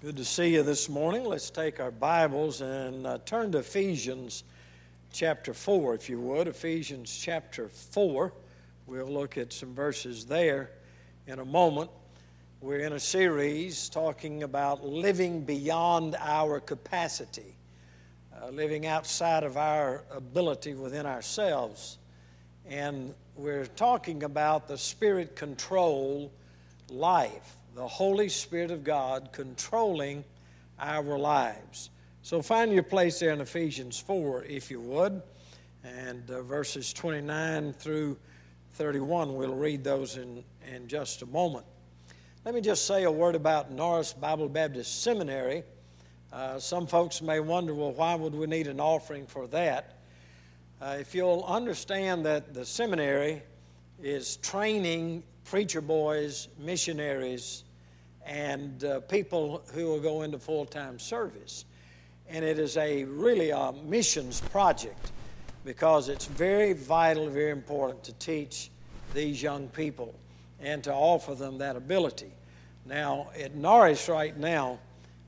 Good to see you this morning. Let's take our Bibles and turn to Ephesians chapter 4, if you would. Ephesians chapter 4. We'll look at some verses there in a moment. We're in a series talking about living beyond our capacity, living outside of our ability within ourselves. And we're talking about the Spirit-controlled life. The Holy Spirit of God controlling our lives. So find your place there in Ephesians 4, if you would, and verses 29 through 31. We'll read those in just a moment. Let me just say a word about Norris Bible Baptist Seminary. Some folks may wonder, well, why would we need an offering for that? If you'll understand that the seminary is training preacher boys, missionaries, and people who will go into full-time service. And it is really a missions project because it's very vital, very important to teach these young people and to offer them that ability. Now, at Norris right now,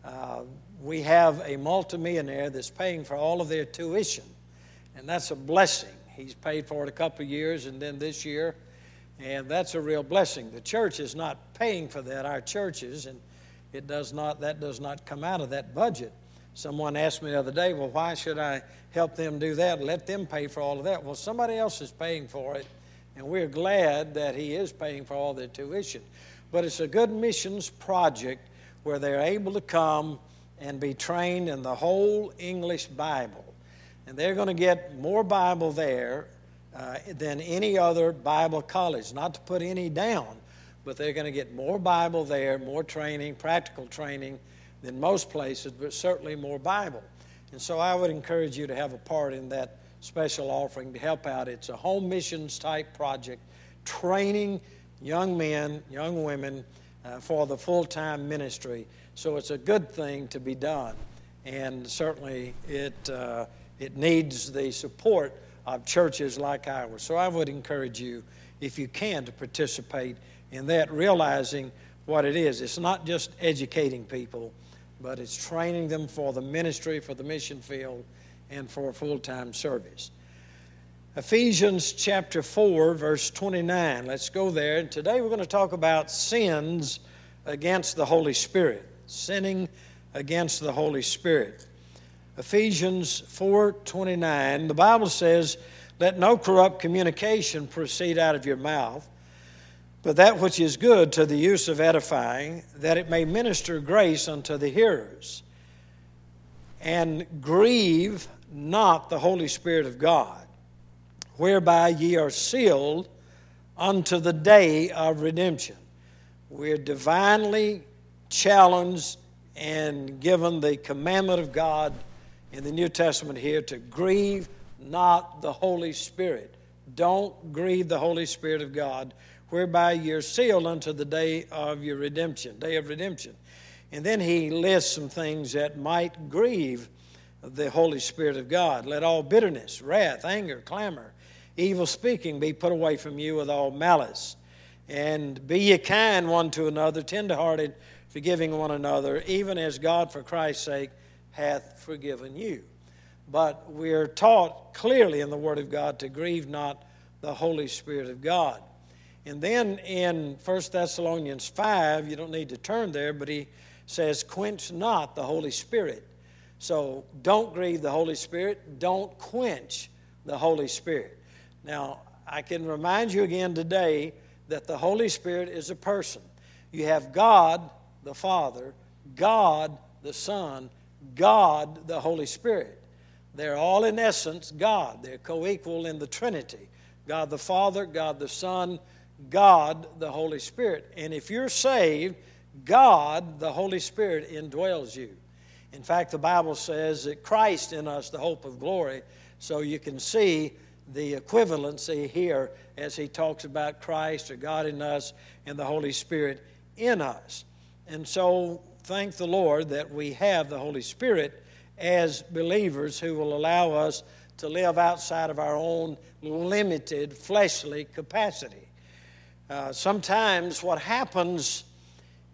we have a multimillionaire that's paying for all of their tuition, and that's a blessing. He's paid for it a couple of years and then this year, and that's a real blessing. The church is not paying for that, our churches, and that does not come out of that budget. Someone asked me the other day, well, why should I help them do that? Let them pay for all of that. Well, somebody else is paying for it, and we're glad that he is paying for all their tuition. But it's a good missions project where they're able to come and be trained in the whole English Bible. And they're going to get more Bible there than any other Bible college. Not to put any down, but they're going to get more Bible there, more training, practical training than most places, but certainly more Bible. And so I would encourage you to have a part in that special offering to help out. It's a home missions type project, training young men, young women for the full-time ministry. So it's a good thing to be done. And certainly it needs the support of churches like ours. So I would encourage you, if you can, to participate in that, realizing what it is. It's not just educating people, but it's training them for the ministry, for the mission field, and for full-time service. Ephesians chapter 4, verse 29. Let's go there. And today we're going to talk about sins against the Holy Spirit. Sinning against the Holy Spirit. Ephesians 4:29, the Bible says, "Let no corrupt communication proceed out of your mouth, but that which is good to the use of edifying, that it may minister grace unto the hearers. And grieve not the Holy Spirit of God, whereby ye are sealed unto the day of redemption." We're divinely challenged and given the commandment of God in the New Testament here to grieve not the Holy Spirit. Don't grieve the Holy Spirit of God, whereby you're sealed unto the day of your redemption, day of redemption. And then he lists some things that might grieve the Holy Spirit of God. Let all bitterness, wrath, anger, clamor, evil speaking be put away from you with all malice. And be ye kind one to another, tenderhearted, forgiving one another, even as God for Christ's sake hath forgiven you. But we're taught clearly in the Word of God to grieve not the Holy Spirit of God. And then in 1 Thessalonians 5, you don't need to turn there, but he says, quench not the Holy Spirit. So don't grieve the Holy Spirit. Don't quench the Holy Spirit. Now, I can remind you again today that the Holy Spirit is a person. You have God the Father, God the Son, God the Holy Spirit. They're all in essence God. They're co-equal in the Trinity. God the Father, God the Son, God the Holy Spirit. And if you're saved, God the Holy Spirit indwells you. In fact, the Bible says that Christ in us, the hope of glory. So you can see the equivalency here as he talks about Christ or God in us and the Holy Spirit in us. And so thank the Lord that we have the Holy Spirit as believers who will allow us to live outside of our own limited fleshly capacity. Sometimes what happens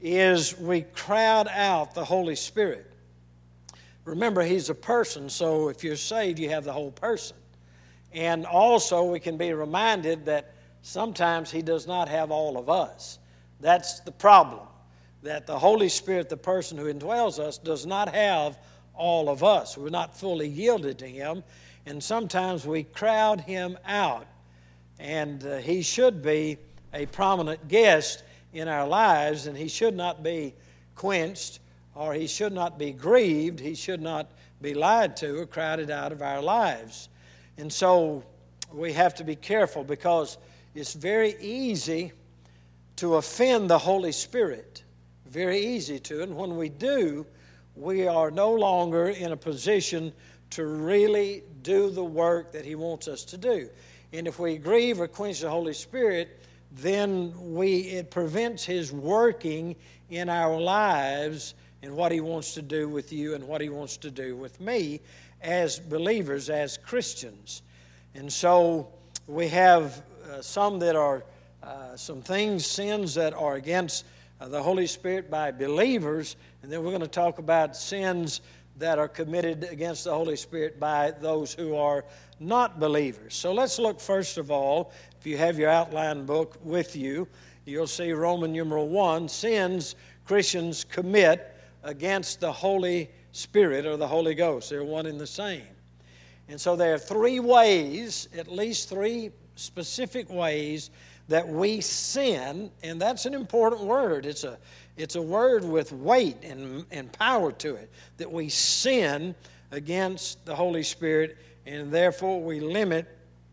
is we crowd out the Holy Spirit. Remember, He's a person, so if you're saved, you have the whole person. And also, we can be reminded that sometimes He does not have all of us. That's the problem, that the Holy Spirit, the person who indwells us, does not have all of us. We're not fully yielded to Him, and sometimes we crowd Him out. And He should be a prominent guest in our lives, and He should not be quenched, or He should not be grieved. He should not be lied to or crowded out of our lives. And so we have to be careful, because it's very easy to offend the Holy Spirit. Very easy to. And when we do, we are no longer in a position to really do the work that He wants us to do. And if we grieve or quench the Holy Spirit, then it prevents His working in our lives and what He wants to do with you and what He wants to do with me as believers, as Christians. And so we have some that are some things, sins that are against the Holy Spirit by believers, and then we're going to talk about sins that are committed against the Holy Spirit by those who are not believers. So let's look first of all, if you have your outline book with you, you'll see Roman numeral 1, sins Christians commit against the Holy Spirit or the Holy Ghost. They're one and the same. And so there are 3 ways, at least 3 specific ways that we sin, and that's an important word. It's a word with weight and power to it, that we sin against the Holy Spirit, and therefore we limit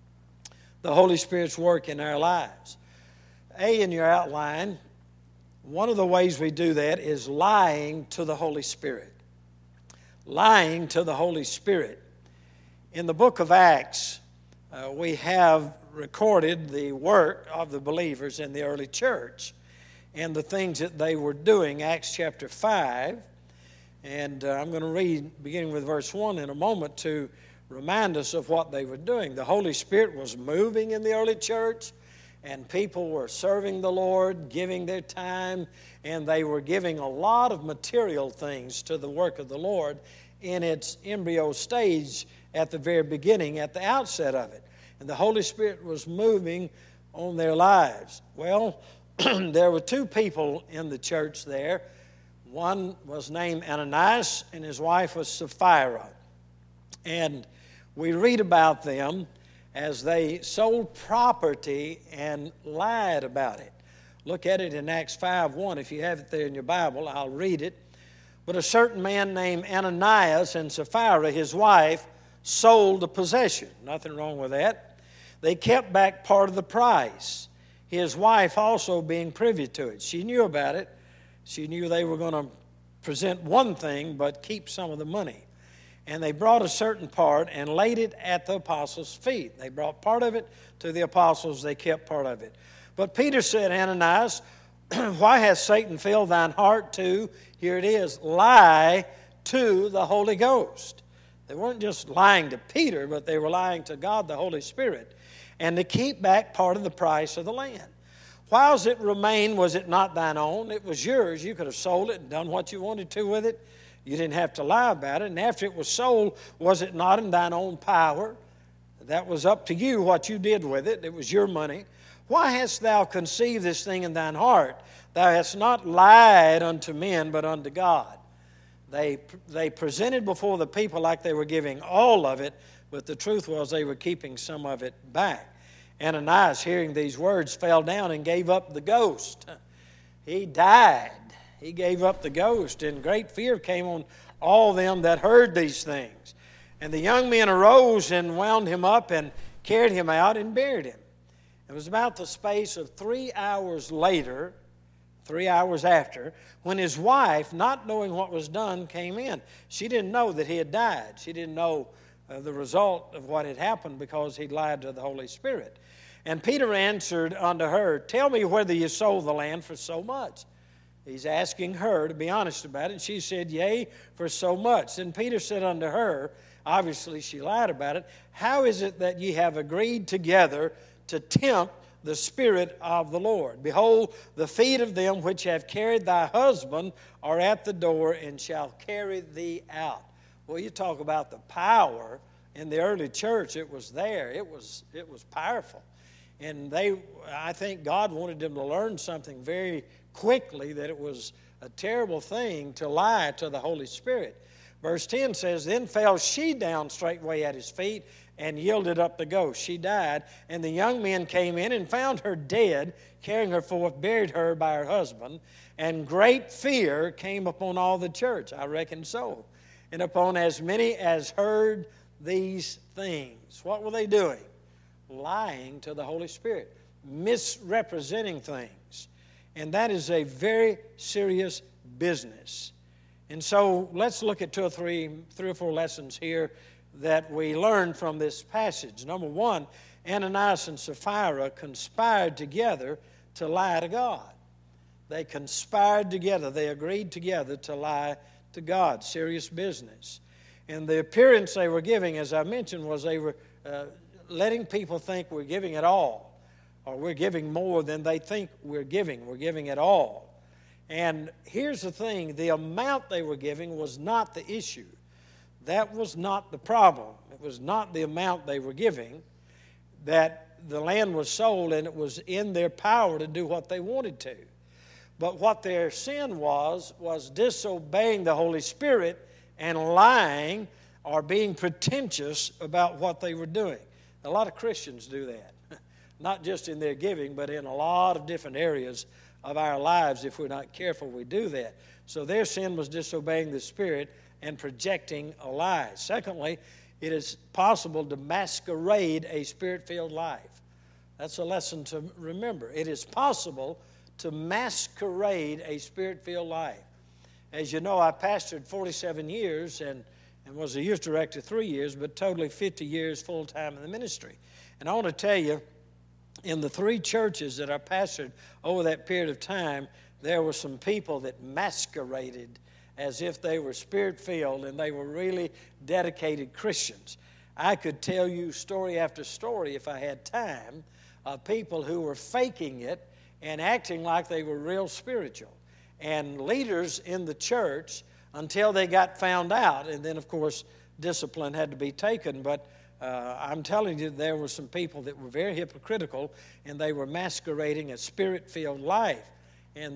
the Holy Spirit's work in our lives. A, in your outline, one of the ways we do that is lying to the Holy Spirit. Lying to the Holy Spirit. In the book of Acts, we have recorded the work of the believers in the early church and the things that they were doing. Acts chapter 5, and I'm going to read beginning with verse 1 in a moment to remind us of what they were doing. The Holy Spirit was moving in the early church, and people were serving the Lord, giving their time, and they were giving a lot of material things to the work of the Lord in its embryo stage at the very beginning, at the outset of it. And the Holy Spirit was moving on their lives. Well, there were 2 people in the church there. One was named Ananias, and his wife was Sapphira. And we read about them as they sold property and lied about it. Look at it in Acts 5:1. If you have it there in your Bible, I'll read it. But a certain man named Ananias and Sapphira, his wife, sold a possession. Nothing wrong with that. They kept back part of the price, his wife also being privy to it. She knew about it. She knew they were going to present one thing but keep some of the money. And they brought a certain part and laid it at the apostles' feet. They brought part of it to the apostles. They kept part of it. But Peter said, Ananias, why has Satan filled thine heart to, here it is, lie to the Holy Ghost? They weren't just lying to Peter, but they were lying to God, the Holy Spirit, and to keep back part of the price of the land. Whiles it remained, was it not thine own? It was yours. You could have sold it and done what you wanted to with it. You didn't have to lie about it. And after it was sold, was it not in thine own power? That was up to you what you did with it. It was your money. Why hast thou conceived this thing in thine heart? Thou hast not lied unto men, but unto God. They presented before the people like they were giving all of it, but the truth was they were keeping some of it back. Ananias, hearing these words, fell down and gave up the ghost. He died. He gave up the ghost, and great fear came on all them that heard these things. And the young men arose and wound him up and carried him out and buried him. It was about the space of 3 hours later, 3 hours after, when his wife, not knowing what was done, came in. She didn't know that he had died. She didn't know the result of what had happened because he'd lied to the Holy Spirit. And Peter answered unto her, tell me whether you sold the land for so much. He's asking her to be honest about it. And she said, yea, for so much. Then Peter said unto her, obviously she lied about it, how is it that ye have agreed together to tempt the Spirit of the Lord. Behold, the feet of them which have carried thy husband are at the door, and shall carry thee out. Well, you talk about the power in the early church. It was there. It was powerful. And I think God wanted them to learn something very quickly, that it was a terrible thing to lie to the Holy Spirit. Verse 10 says, Then fell she down straightway at his feet, and yielded up the ghost. She died, and the young men came in and found her dead, carrying her forth, buried her by her husband. And great fear came upon all the church, I reckon so, and upon as many as heard these things. What were they doing? Lying to the Holy Spirit, misrepresenting things. And that is a very serious business. And so let's look at three or four lessons here that we learn from this passage. Number one, Ananias and Sapphira conspired together to lie to God. They conspired together. They agreed together to lie to God. Serious business. And the appearance they were giving, as I mentioned, was they were letting people think we're giving it all, or we're giving more than they think we're giving. We're giving it all. And here's the thing, the amount they were giving was not the issue. That was not the problem. It was not the amount they were giving, that the land was sold and it was in their power to do what they wanted to. But what their sin was disobeying the Holy Spirit and lying or being pretentious about what they were doing. A lot of Christians do that, not just in their giving, but in a lot of different areas of our lives. If we're not careful, we do that. So their sin was disobeying the Spirit and projecting a lie. Secondly, it is possible to masquerade a Spirit-filled life. That's a lesson to remember. It is possible to masquerade a Spirit-filled life. As you know, I pastored 47 years and was a youth director 3 years, but totally 50 years full-time in the ministry. And I want to tell you, in the 3 churches that I pastored over that period of time, there were some people that masqueraded as if they were Spirit-filled and they were really dedicated Christians. I could tell you story after story, if I had time, of people who were faking it and acting like they were real spiritual. And leaders in the church, until they got found out, and then, of course, discipline had to be taken, but I'm telling you, there were some people that were very hypocritical, and they were masquerading a Spirit-filled life. And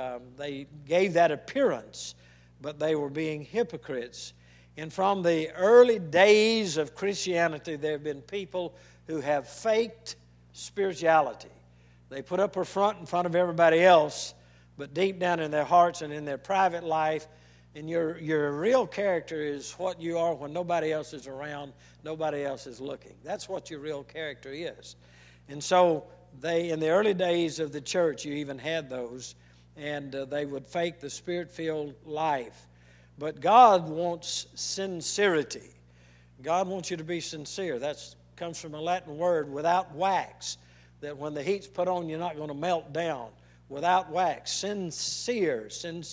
they gave that appearance, but they were being hypocrites. And from the early days of Christianity, there have been people who have faked spirituality. They put up a front in front of everybody else, but deep down in their hearts and in their private life, and your real character is what you are when nobody else is around, nobody else is looking. That's what your real character is. And so in the early days of the church, you even had those, and they would fake the Spirit-filled life. But God wants sincerity. God wants you to be sincere. That comes from a Latin word, without wax, that when the heat's put on, you're not going to melt down. Without wax, sincere.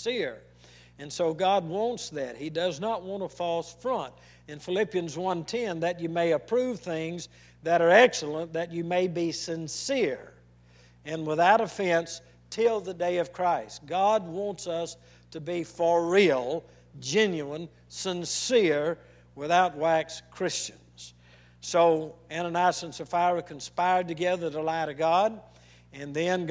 And so God wants that. He does not want a false front. In Philippians 1:10, that you may approve things that are excellent, that you may be sincere and without offense till the day of Christ. God wants us to be for real, genuine, sincere, without wax Christians. So Ananias and Sapphira conspired together to lie to God, and then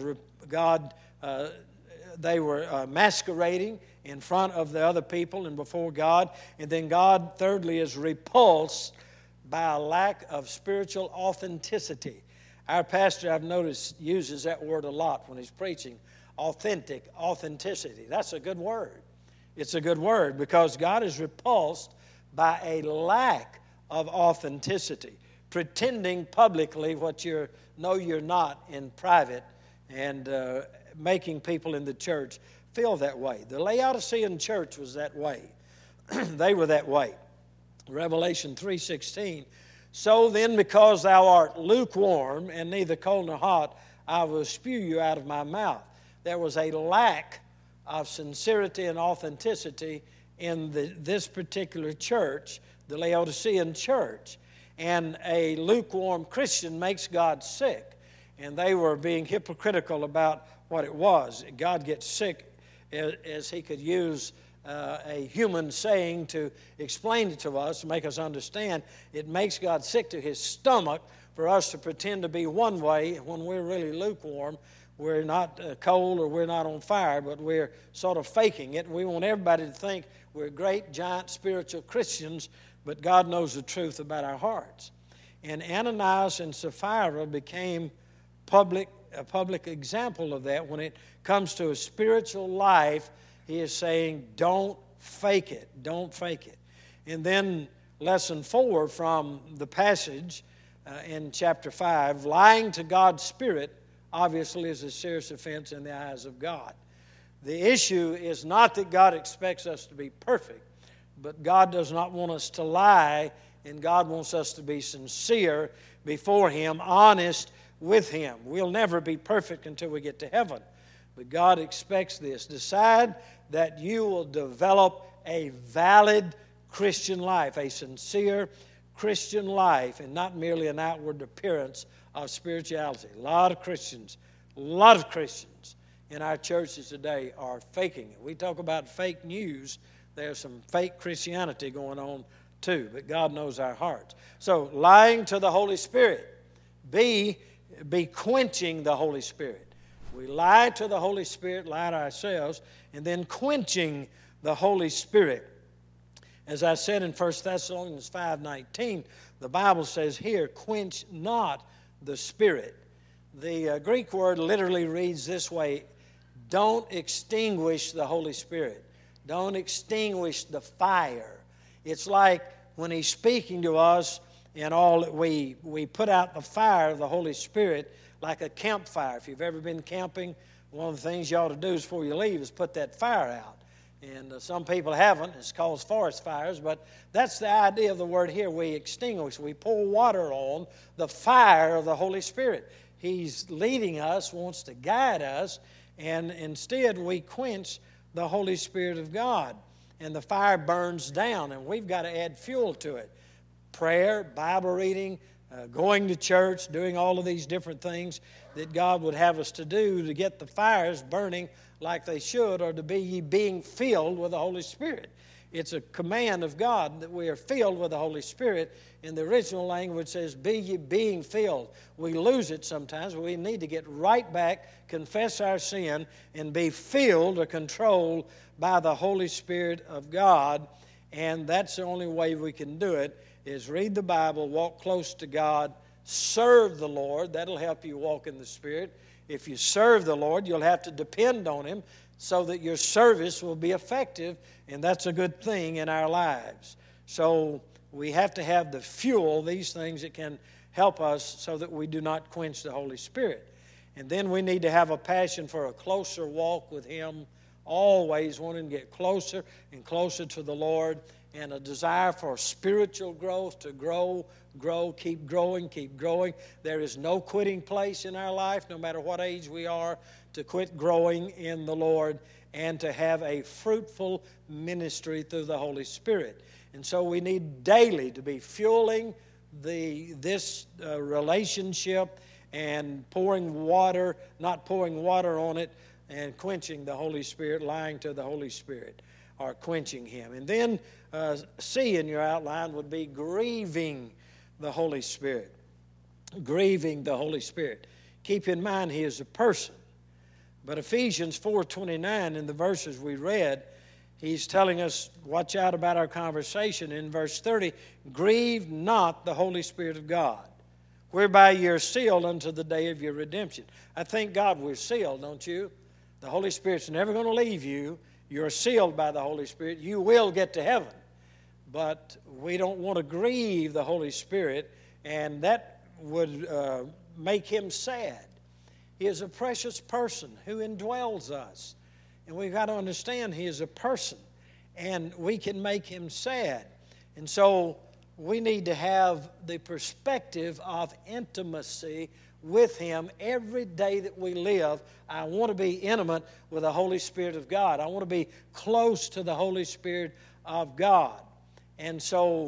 they were masquerading in front of the other people and before God. And then God, thirdly, is repulsed by a lack of spiritual authenticity. Our pastor, I've noticed, uses that word a lot when he's preaching. Authenticity. That's a good word. It's a good word because God is repulsed by a lack of authenticity. Pretending publicly what you're not in private, and making people in the church feel that way. The Laodicean church was that way. They were that way. Revelation 3:16, so then because thou art lukewarm and neither cold nor hot, I will spew you out of my mouth. There was a lack of sincerity and authenticity in this particular church, the Laodicean church. And a lukewarm Christian makes God sick. and they were being hypocritical about what it was. God gets sick as he could use a human saying to explain it to us, to make us understand. It makes God sick to his stomach for us to pretend to be one way when we're really lukewarm. We're not cold or we're not on fire, but we're sort of faking it. We want everybody to think we're great, giant, spiritual Christians, but God knows the truth about our hearts. And Ananias and Sapphira became a public example of that. When it comes to a spiritual life, he is saying, don't fake it. Don't fake it. And then lesson 4 from the passage in chapter 5, lying to God's Spirit obviously is a serious offense in the eyes of God. The issue is not that God expects us to be perfect, but God does not want us to lie, and God wants us to be sincere before him, honest with him. We'll never be perfect until we get to heaven, but God expects this. Decide that you will develop a valid Christian life, a sincere Christian life, and not merely an outward appearance of spirituality. A lot of Christians in our churches today are faking it. We talk about fake news. There's some fake Christianity going on too, but God knows our hearts. So, lying to the Holy Spirit. Be quenching the Holy Spirit. We lie to the Holy Spirit, lie to ourselves, and then quenching the Holy Spirit. As I said in 1 Thessalonians 5:19, the Bible says here, quench not the Spirit. The Greek word literally reads this way: don't extinguish the Holy Spirit. Don't extinguish the fire. It's like when he's speaking to us and all that we put out the fire of the Holy Spirit like a campfire. If you've ever been camping, one of the things you ought to do is before you leave is put that fire out. And some people haven't. It's called forest fires, but that's the idea of the word here. We extinguish. We pour water on the fire of the Holy Spirit. He's leading us, wants to guide us, and instead we quench the Holy Spirit of God. And the fire burns down, and we've got to add fuel to it. Prayer, Bible reading, going to church, doing all of these different things that God would have us to do to get the fires burning like they should, or to be ye being filled with the Holy Spirit. It's a command of God that we are filled with the Holy Spirit. In the original language, it says, be ye being filled. We lose it sometimes, but we need to get right back, confess our sin, and be filled or controlled by the Holy Spirit of God. And that's the only way we can do it, is read the Bible, walk close to God, serve the Lord. That'll help you walk in the Spirit. If you serve the Lord, you'll have to depend on him so that your service will be effective, and that's a good thing in our lives. So we have to have the fuel, these things that can help us so that we do not quench the Holy Spirit. And then we need to have a passion for a closer walk with him, always wanting to get closer and closer to the Lord, and a desire for spiritual growth, to grow, keep growing. There is no quitting place in our life, no matter what age we are, to quit growing in the Lord and to have a fruitful ministry through the Holy Spirit. And so we need daily to be fueling this relationship and not pouring water on it, and quenching the Holy Spirit, lying to the Holy Spirit, or quenching him. And then C in your outline would be grieving the Holy Spirit. Grieving the Holy Spirit. Keep in mind he is a person. But Ephesians 4:29, in the verses we read, he's telling us, watch out about our conversation. In verse 30, grieve not the Holy Spirit of God, whereby you're sealed unto the day of your redemption. I thank God we're sealed, don't you? The Holy Spirit's never going to leave you. You're sealed by the Holy Spirit. You will get to heaven. But we don't want to grieve the Holy Spirit, and that would make him sad. He is a precious person who indwells us. And we've got to understand he is a person, and we can make him sad. And so we need to have the perspective of intimacy with him every day that we live. I want to be intimate with the Holy Spirit of God. I want to be close to the Holy Spirit of God. And so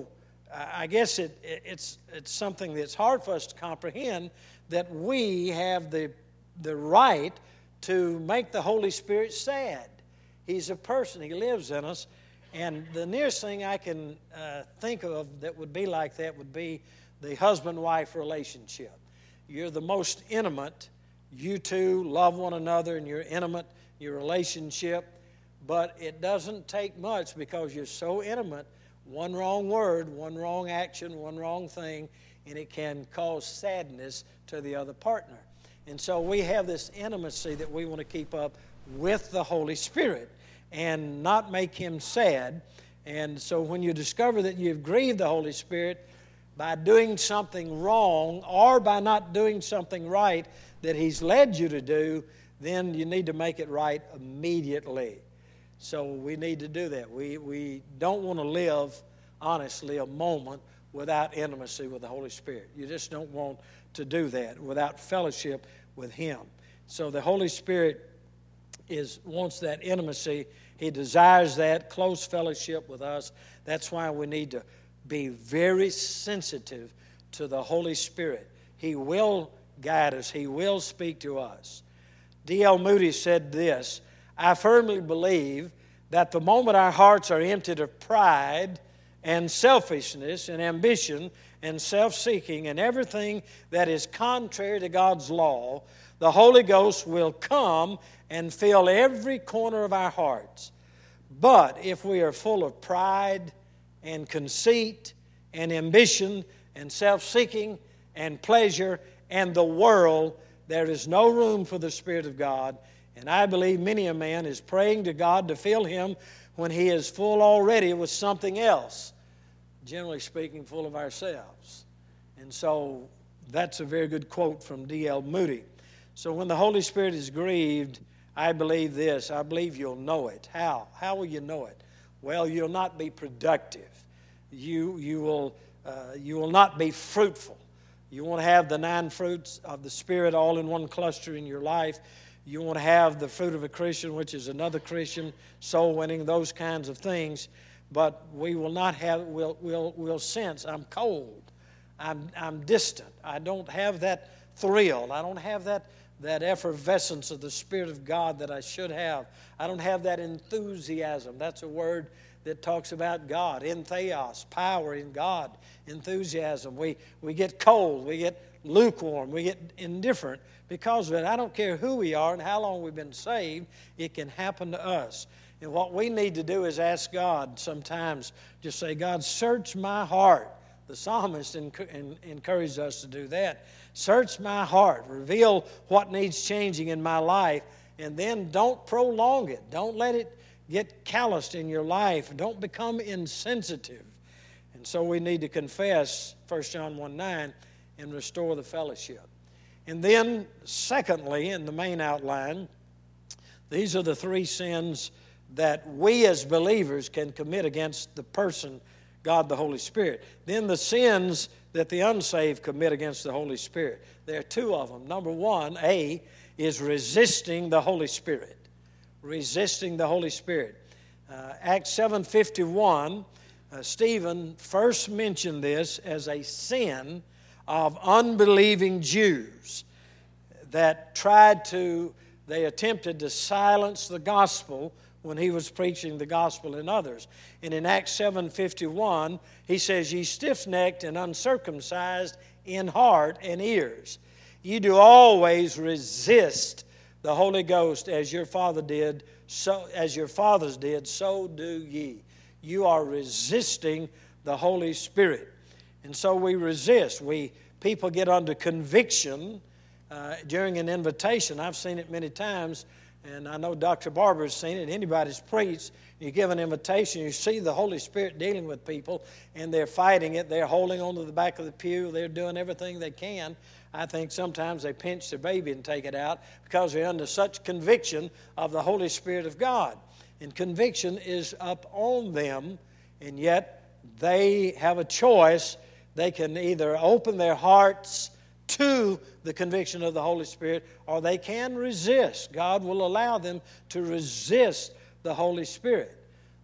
I guess it's something that's hard for us to comprehend, that we have the right to make the Holy Spirit sad. He's a person. He lives in us. And the nearest thing I can think of that would be like that would be the husband-wife relationship. You're the most intimate. You two love one another and you're intimate, your relationship. But it doesn't take much, because you're so intimate. One wrong word, one wrong action, one wrong thing, and it can cause sadness to the other partner. And so we have this intimacy that we want to keep up with the Holy Spirit and not make Him sad. And so when you discover that you've grieved the Holy Spirit by doing something wrong or by not doing something right that He's led you to do, then you need to make it right immediately. So we need to do that. We don't want to live, honestly, a moment without intimacy with the Holy Spirit. You just don't want to do that without fellowship with Him. So the Holy Spirit wants that intimacy. He desires that close fellowship with us. That's why we need to be very sensitive to the Holy Spirit. He will guide us. He will speak to us. D.L. Moody said this: I firmly believe that the moment our hearts are emptied of pride and selfishness and ambition and self-seeking and everything that is contrary to God's law, the Holy Ghost will come and fill every corner of our hearts. But if we are full of pride and conceit and ambition and self-seeking and pleasure and the world, there is no room for the Spirit of God. And I believe many a man is praying to God to fill him when he is full already with something else, generally speaking, full of ourselves. And so that's a very good quote from D.L. Moody. So when the Holy Spirit is grieved, I believe this. I believe you'll know it. How? How will you know it? Well, you'll not be productive. You will not be fruitful. You won't have the 9 fruits of the Spirit all in one cluster in your life. You want to have the fruit of a Christian, which is another Christian, soul winning, those kinds of things. But we will not have. We'll sense I'm cold, I'm distant. I don't have that thrill. I don't have that effervescence of the Spirit of God that I should have. I don't have that enthusiasm. That's a word that talks about God. Entheos, power in God, enthusiasm. We get cold. We get lukewarm. We get indifferent because of it. I don't care who we are and how long we've been saved. It can happen to us. And what we need to do is ask God sometimes, just say, God, search my heart. The psalmist encouraged us to do that. Search my heart. Reveal what needs changing in my life. And then don't prolong it. Don't let it get calloused in your life. Don't become insensitive. And so we need to confess 1 John 1:9 and restore the fellowship. And then, secondly, in the main outline, these are the 3 sins that we as believers can commit against the person, God the Holy Spirit. Then the sins that the unsaved commit against the Holy Spirit. There are 2 of them. Number 1, A, is resisting the Holy Spirit. Resisting the Holy Spirit. Acts 7:51, Stephen first mentioned this as a sin of unbelieving Jews that they attempted to silence the gospel when he was preaching the gospel in others. And in Acts 7:51, he says, ye stiff-necked and uncircumcised in heart and ears, ye do always resist the Holy Ghost as your fathers did, so do ye. You are resisting the Holy Spirit. And so we resist. People get under conviction during an invitation. I've seen it many times, and I know Dr. Barber's seen it. Anybody's preached. You give an invitation, you see the Holy Spirit dealing with people, and they're fighting it. They're holding on to the back of the pew. They're doing everything they can. I think sometimes they pinch their baby and take it out because they're under such conviction of the Holy Spirit of God. And conviction is up on them, and yet they have a choice. They can either open their hearts to the conviction of the Holy Spirit, or they can resist. God will allow them to resist the Holy Spirit.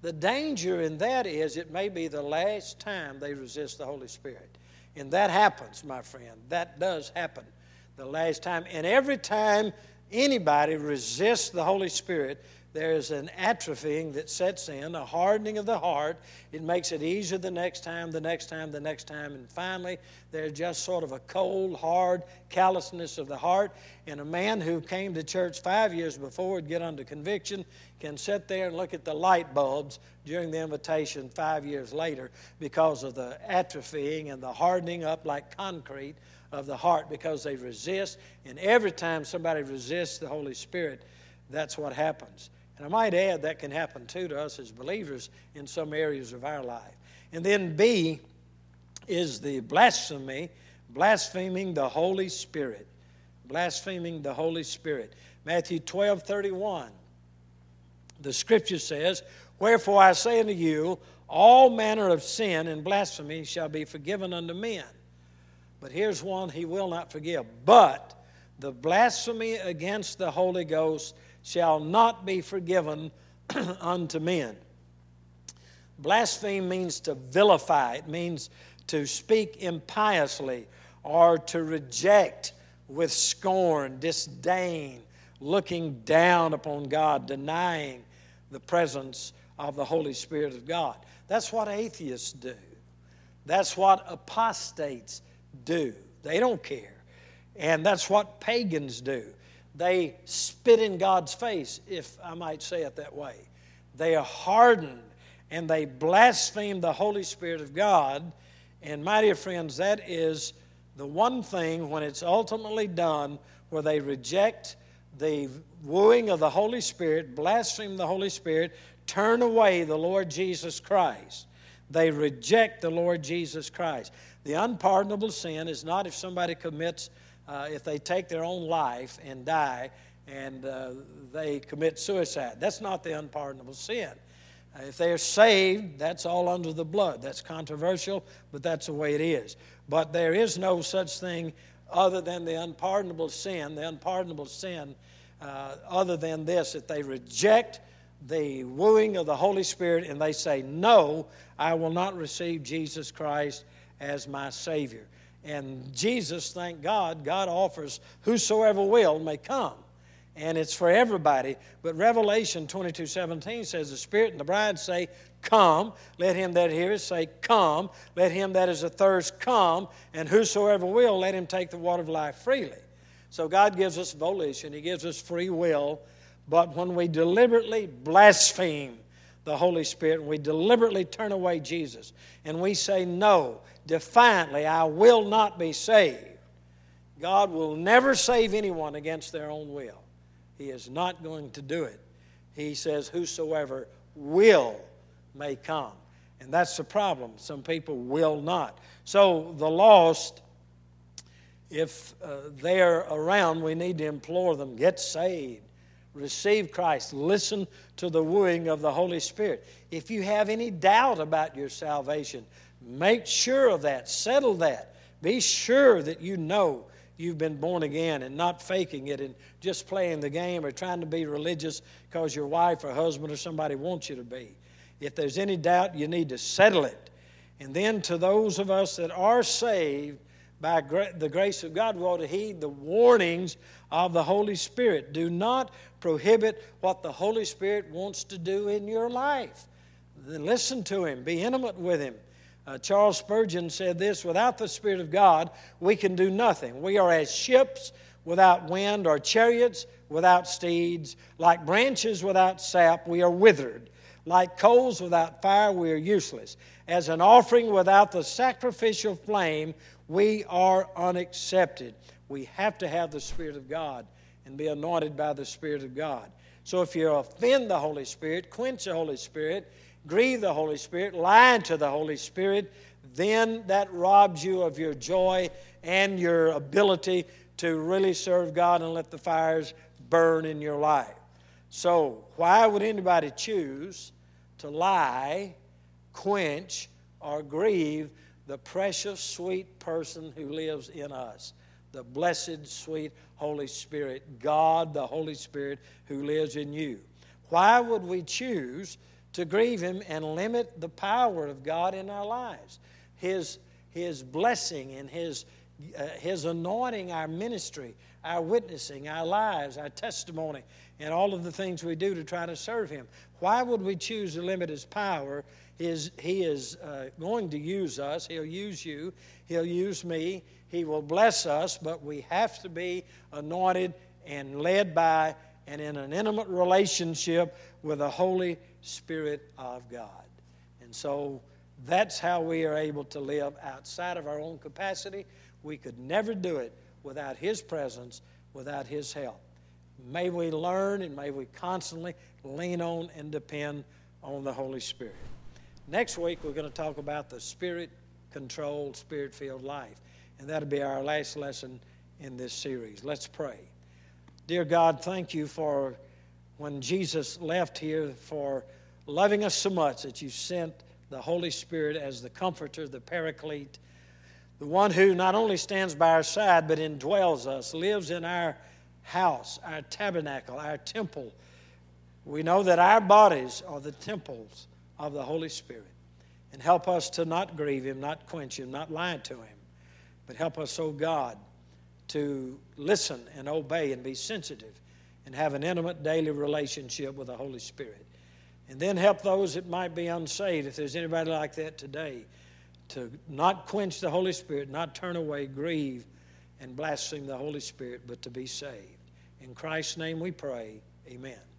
The danger in that is it may be the last time they resist the Holy Spirit. And that happens, my friend. That does happen the last time. And every time anybody resists the Holy Spirit, there is an atrophying that sets in, a hardening of the heart. It makes it easier the next time, the next time, the next time. And finally, there's just sort of a cold, hard callousness of the heart. And a man who came to church 5 years before would get under conviction can sit there and look at the light bulbs during the invitation 5 years later because of the atrophying and the hardening up like concrete of the heart because they resist. And every time somebody resists the Holy Spirit, that's what happens. And I might add that can happen too to us as believers in some areas of our life. And then B is the blasphemy, blaspheming the Holy Spirit. Blaspheming the Holy Spirit. Matthew 12:31. The Scripture says, "Wherefore I say unto you, all manner of sin and blasphemy shall be forgiven unto men." But here's one he will not forgive. "But the blasphemy against the Holy Ghost shall not be forgiven unto men." Blaspheme means to vilify. It means to speak impiously or to reject with scorn, disdain, looking down upon God, denying the presence of the Holy Spirit of God. That's what atheists do. That's what apostates do. They don't care. And that's what pagans do. They spit in God's face, if I might say it that way. They are hardened and they blaspheme the Holy Spirit of God. And my dear friends, that is the one thing when it's ultimately done where they reject the wooing of the Holy Spirit, blaspheme the Holy Spirit, turn away the Lord Jesus Christ. They reject the Lord Jesus Christ. The unpardonable sin is not if somebody commits if they take their own life and die and they commit suicide. That's not the unpardonable sin. If they are saved, that's all under the blood. That's controversial, but that's the way it is. But there is no such thing other than the unpardonable sin. The unpardonable sin other than this, that they reject the wooing of the Holy Spirit and they say, "No, I will not receive Jesus Christ as my Savior." And Jesus, thank God, God offers whosoever will may come. And it's for everybody. But Revelation 22:17 says, "The Spirit and the bride say, Come. Let him that heareth say, Come. Let him that is athirst come. And whosoever will, let him take the water of life freely." So God gives us volition. He gives us free will. But when we deliberately blaspheme the Holy Spirit, and we deliberately turn away Jesus, and we say, "No, defiantly, I will not be saved," God will never save anyone against their own will. He is not going to do it. He says, "Whosoever will may come." And that's the problem. Some people will not. So the lost, if they're around, we need to implore them, get saved. Receive Christ. Listen to the wooing of the Holy Spirit. If you have any doubt about your salvation, make sure of that. Settle that. Be sure that you know you've been born again and not faking it and just playing the game or trying to be religious because your wife or husband or somebody wants you to be. If there's any doubt, you need to settle it. And then to those of us that are saved by the grace of God, we ought to heed the warnings of the Holy Spirit. Do not prohibit what the Holy Spirit wants to do in your life. Then listen to Him. Be intimate with Him. Charles Spurgeon said this, "Without the Spirit of God, we can do nothing. We are as ships without wind or chariots without steeds. Like branches without sap, we are withered. Like coals without fire, we are useless. As an offering without the sacrificial flame, we are unaccepted." We have to have the Spirit of God and be anointed by the Spirit of God. So if you offend the Holy Spirit, quench the Holy Spirit, grieve the Holy Spirit, lie to the Holy Spirit, then that robs you of your joy and your ability to really serve God and let the fires burn in your life. So why would anybody choose to lie, quench, or grieve the precious, sweet person who lives in us? The blessed, sweet Holy Spirit, God, the Holy Spirit who lives in you. Why would we choose to grieve Him and limit the power of God in our lives. His blessing and His anointing our ministry, our witnessing, our lives, our testimony, and all of the things we do to try to serve Him. Why would we choose to limit His power? He is going to use us. He'll use you. He'll use me. He will bless us, but we have to be anointed and led by and in an intimate relationship with the Holy Spirit of God. And so that's how we are able to live outside of our own capacity. We could never do it without His presence, without His help. May we learn and may we constantly lean on and depend on the Holy Spirit. Next week, we're going to talk about the Spirit-controlled, Spirit-filled life. And that'll be our last lesson in this series. Let's pray. Dear God, thank you for when Jesus left here, for loving us so much that you sent the Holy Spirit as the Comforter, the Paraclete, the one who not only stands by our side but indwells us, lives in our house, our tabernacle, our temple. We know that our bodies are the temples of the Holy Spirit. And help us to not grieve Him, not quench Him, not lie to Him. But help us, oh God, to listen and obey and be sensitive and have an intimate daily relationship with the Holy Spirit. And then help those that might be unsaved, if there's anybody like that today, to not quench the Holy Spirit, not turn away, grieve, and blaspheme the Holy Spirit, but to be saved. In Christ's name we pray, amen.